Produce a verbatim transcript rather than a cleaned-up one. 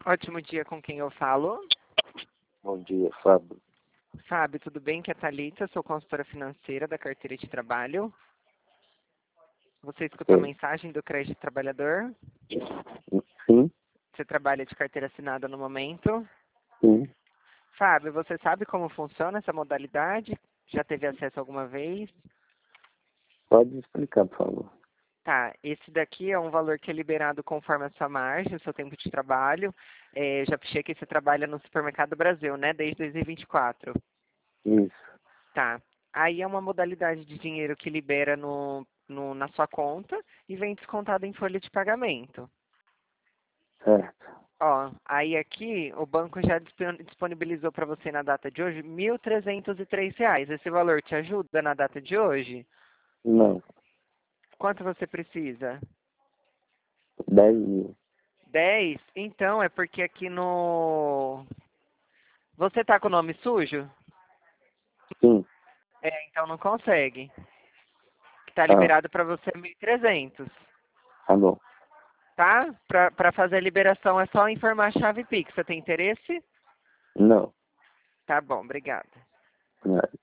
Ótimo dia, com quem eu falo? Bom dia, Fábio. Fábio, tudo bem? Que é a Thalita, sou consultora financeira da carteira de trabalho. Você escutou a Sim. mensagem do crédito trabalhador? Sim, Você trabalha de carteira assinada no momento? sim. Fábio, você sabe como funciona essa modalidade? Já teve acesso alguma vez? Pode explicar, por favor. Tá, esse daqui é um valor que é liberado conforme a sua margem, o seu tempo de trabalho. É, já puxei que você trabalha no Supermercado Brasil, né? Desde dois mil e vinte e quatro. Isso, Tá. Aí é uma modalidade de dinheiro que libera no, no, na sua conta e vem descontado em folha de pagamento. certo. Ó, aí aqui o banco já dispon- disponibilizou para você na data de hoje mil trezentos e três reais. Esse valor te ajuda na data de hoje? Não, Quanto você precisa? dez mil. Dez. Então é porque aqui no... Você tá com o nome sujo? Sim, É, então não consegue. Tá tá, liberado para você mil e trezentos. tá bom. Tá? Para fazer a liberação é só informar a chave Pix. Você tem interesse? Não, Tá bom, obrigada. não.